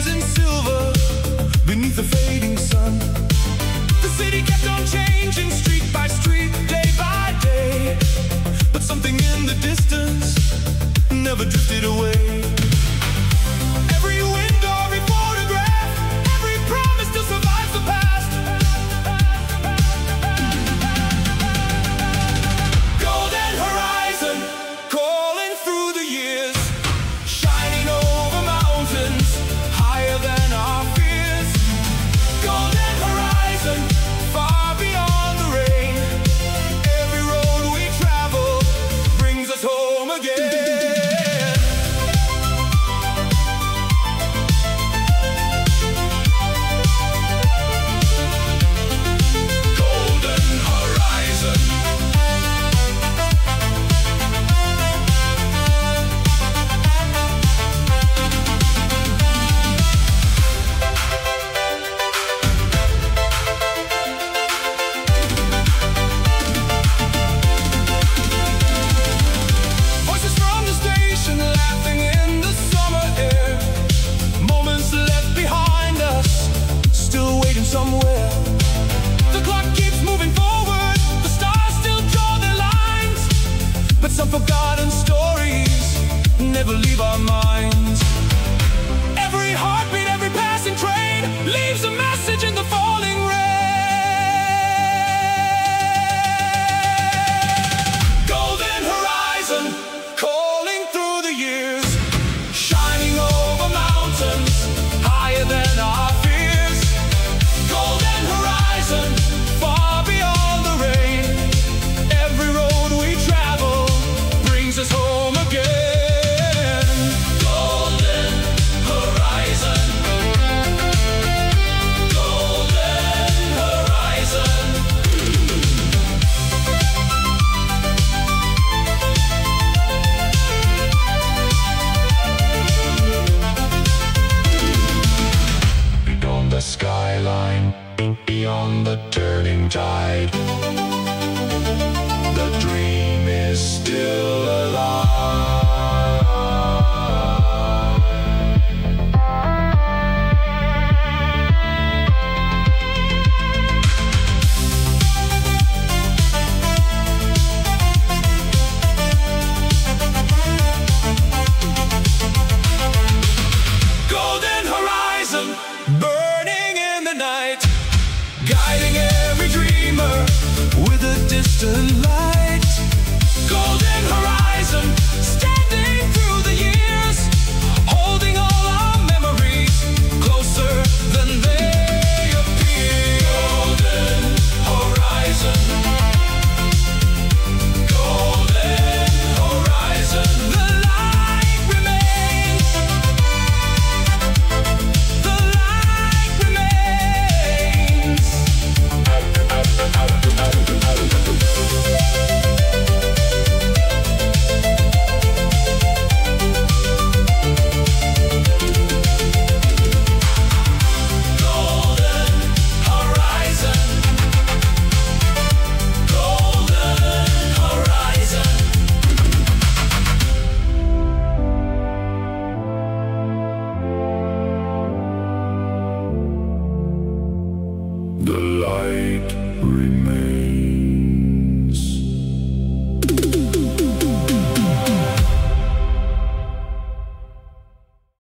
diamonds and silver beneath the fading sun. The city kept on changing, street by street, day by day, but something in the distance never drifted away. Every window, every photograph, every promise still survives the past. Golden horizon, calling through the years, shining over mountains, higher than our fears. Golden horizon, far beyond the rain. Every road we travel brings us home again. Voices from the station laughing in the summer air. Moments left behind us, still waiting somewhere. The clock keeps moving forward, the stars still draw their lines, but some forgotten stories never leave our minds. Every heartbeat, every passing train leaves a message in the falling rain. Golden horizon, calling through the years, shining over mountains, higher than our fears. Golden horizon, far beyond the rain. Every road we travel brings us home again. Golden horizon, golden horizon. Beyond the skyline, beyond the turning tide, the dream is still alive. Golden horizon, burning in the night, guiding every dreamer with a distant light. Golden horizon, standing through the years, holding all our memories closer than they appear. Golden horizon, golden horizon. The light remains, the light remains. Golden horizon, golden horizon. The light